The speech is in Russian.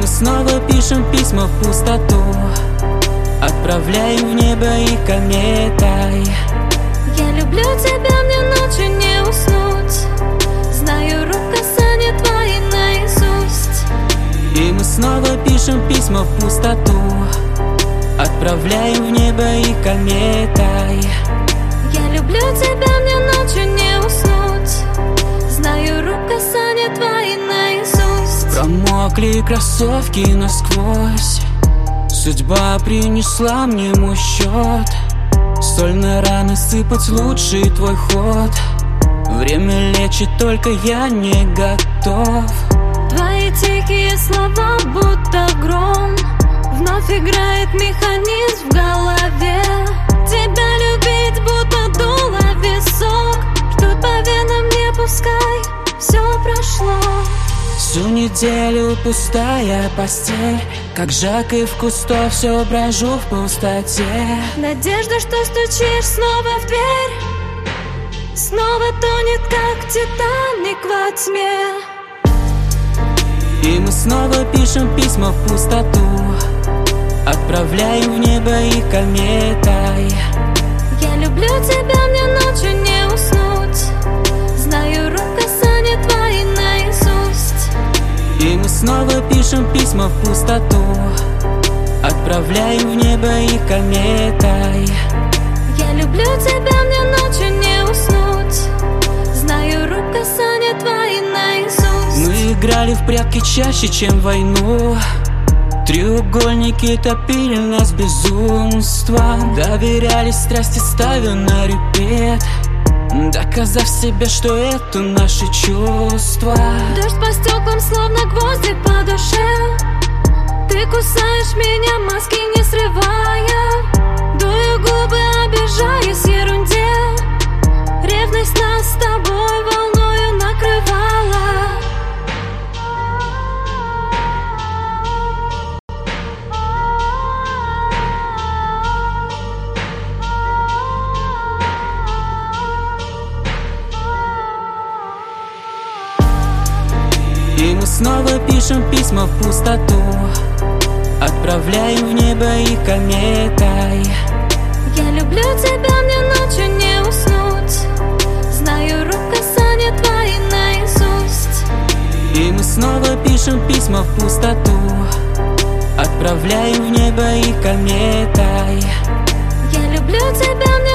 мы снова пишем письма в пустоту, отправляем в небо и кометой. Я люблю тебя, мне ночью не уснуть. Знаю, рук касания твои наизусть. И мы снова пишем письма в пустоту, отправляем в небо и кометой. Я люблю тебя, мне ночью не уснуть. Знаю, рук касания твои наизусть. Промокли кроссовки насквозь, судьба принесла мне мой счет. Соль на раны сыпать лучший твой ход. Время лечит, только я не готов. Твои тихие слова, будто гром. Вновь играет механизм в голове. Тебя любить, будто дуло висок. Ждут по венам, не пускай, все прошло. Всю неделю пустая постель, как Жак и в Кусто, все брожу в пустоте. Надежда, что стучишь снова в дверь, снова тонет, как Титаник во тьме. И мы снова пишем письма в пустоту, отправляем в небо и кометой. Я люблю тебя, мне ночью не уснуть. Знаю, рук касания твои наизусть. И мы снова пишем письма в пустоту, отправляем в небо и кометой. Я люблю тебя, мне ночью не уснуть. Знаю, рук касания твои наизусть. Мы играли в прятки чаще, чем в войну. Треугольники топили нас безумство. Доверялись страсти, ставя на репет, доказав себе, что это наши чувства. Дождь по стеклам, словно гвозди по душе. Ты кусаешь меня, маски не срывая. Дую губы, обижаясь ерунде. Ревность нас с тобой волною накрывала. И мы снова пишем письма в пустоту, отправляем в небо и кометой. Я люблю тебя, мне ночью не уснуть. Знаю, рук касания твои наизусть. И мы снова пишем письма в пустоту, отправляем в небо и кометой. Я люблю тебя, мне